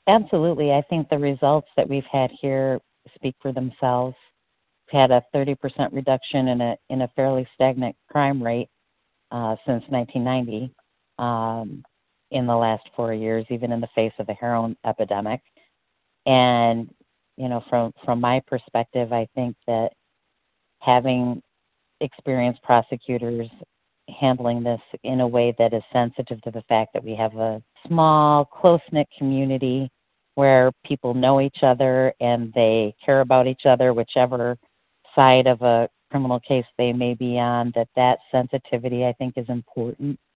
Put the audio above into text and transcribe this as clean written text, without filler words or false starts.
Absolutely. I think the results that we've had here speak for themselves. We've had a 30% reduction in a fairly stagnant crime rate since 1990 in the last 4 years, even in the face of the heroin epidemic. And from my perspective, I think that having experienced prosecutors handling this in a way that is sensitive to the fact that we have a small, close knit community where people know each other and they care about each other, whichever side of a criminal case they may be on, that sensitivity I think is important.